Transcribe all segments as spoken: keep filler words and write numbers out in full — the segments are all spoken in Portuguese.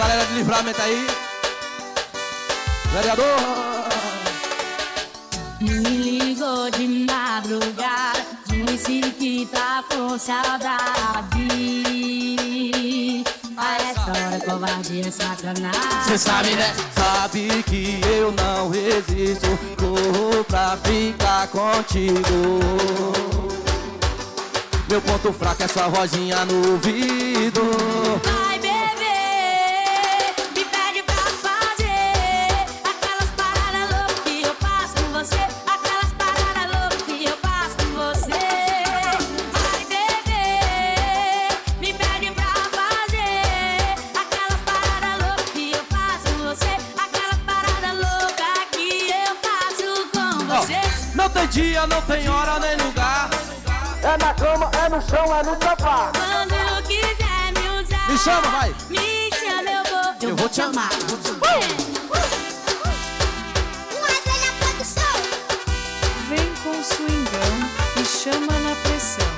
galera de Livramento aí. Vereador. Me ligou de madrugada, disse que tá com saudade. A história, covardia, sacanagem. Cê sabe, né? Sabe que eu não resisto, corro pra ficar contigo. Meu ponto fraco é sua vozinha no ouvido. Vai beber, me pede pra fazer aquelas paradas loucas que eu faço com você. Aquelas paradas loucas que eu faço com você. Vai beber, me pede pra fazer aquelas paradas loucas que eu faço com você. Aquelas paradas loucas que eu faço com você. Oh, não tem dia, não tem hora nem lugar. É na cama, é no chão, é no sofá. Quando quiser me usar, me chama, vai. Me chama, eu vou, eu, eu vou te amar. Vem com swingão e chama na pressão.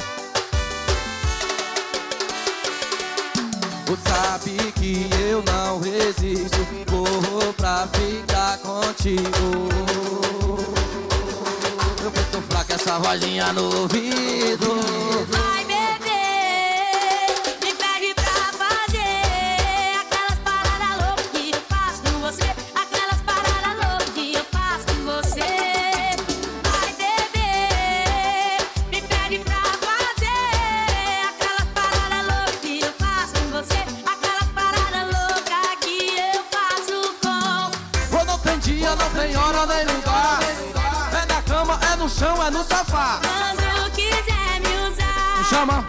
Tu sabe que eu não resisto, corro pra ficar contigo. Meu ponto fraco é essa vozinha no ouvido. Vai beber, me pede pra fazer aquelas paradas loucas que eu faço com você. Aquelas paradas loucas que eu faço com você. Vai beber, me pede pra fazer aquelas paradas loucas que eu faço com você. Aquelas paradas loucas que eu faço com. Quando não tem dia, não tem hora nem lugar. É na cama, é no chão, é no sofá. Quando quiser me usar, me chama.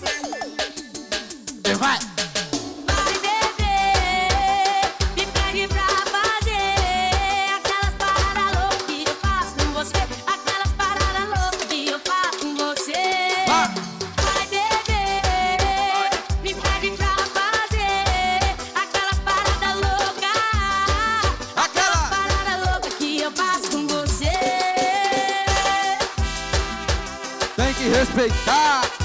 E vai. Vai beber, me pede pra fazer aquelas paradas loucas que eu faço com você. Aquelas paradas loucas que eu faço com você. Vai. Vai beber, me pede pra fazer aquelas paradas loucas. Aquelas paradas loucas que eu faço com você. Tem que respeitar.